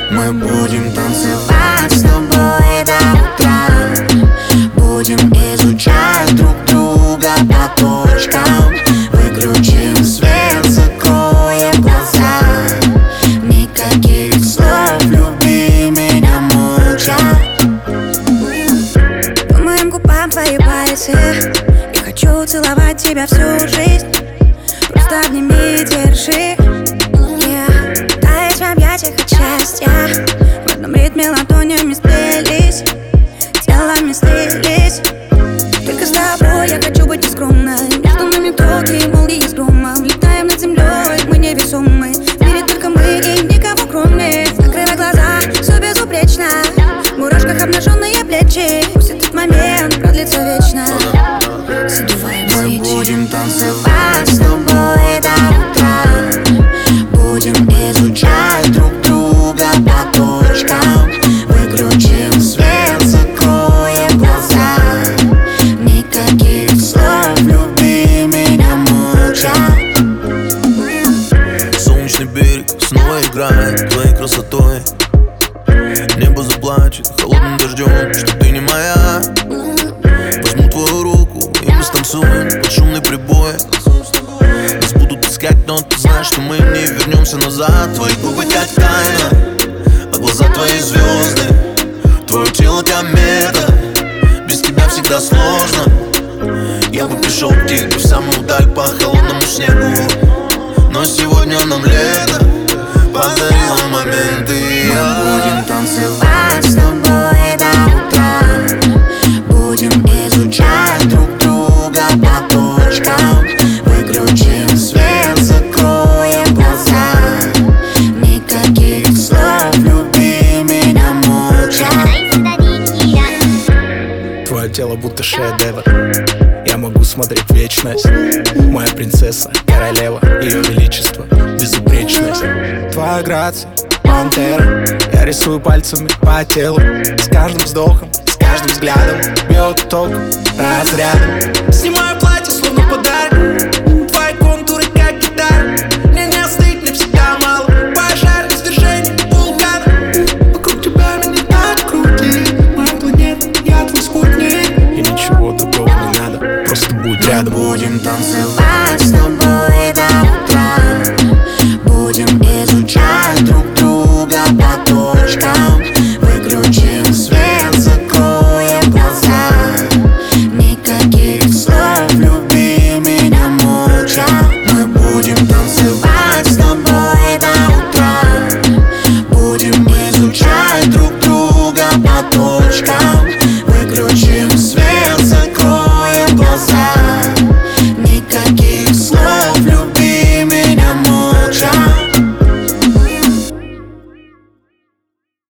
Мы будем танцевать с тобой до утра. Будем изучать друг друга по точкам. Выключим свет, закроем глаза. Никаких слов, люби меня молча. По моим губам твои пальцы. Я хочу целовать тебя всю жизнь. Просто обними и держи. Таять в объятиях от счастья. В одном ритме ладонями сплелись, телами слились. Только с тобой я хочу быть нескромной. Между нами токи, молнии с громом. Летаем над землей, мы невесомы. В мире только мы и никого кроме. Закрывай глаза, все безупречно. В мурашках обнаженные плечи. Пусть этот момент продлится вечно. Мы будем танцевать с тобой до утра. Будем изучать друг друга по точкам. Выключим свет, закроем глаза. Никаких слов, люби меня молча. Солнечный берег снова играет твоей красотой. Небо заплачет холодным дождем, что ты не моя. Возьму твою руку, и мы станцуем под шумный прибой. Нас будут искать, но ты знаешь, что мы не вернемся назад. Твои губы как тайна, а глаза твои звезды. Твое тело комета, без тебя всегда сложно. Я бы пришел к тебе в самую даль по холодному снегу. Но сегодня нам лето подарило моменты. Мы будем танцевать с тобой до утра. Будем изучать друг друга по точкам. Выключим свет, закроем глаза. Никаких слов, люби меня молча. Твое тело будто шедевр. Я могу смотреть в вечность. Моя принцесса, королева, ее величество, безупречность. Твоя грация, пантера. Я рисую пальцами по телу. С каждым вздохом, с каждым взглядом бьет ток разрядом. Снимаю платье, словно подарок. Твои контуры, как гитара. Мне не остыть, мне всегда мало. Пожар, извержение, вулкан. Вокруг тебя меня так крутит. Моя планета, я твой спутник. И ничего другого не надо, просто будь рядом. Мы будем танцевать с тобой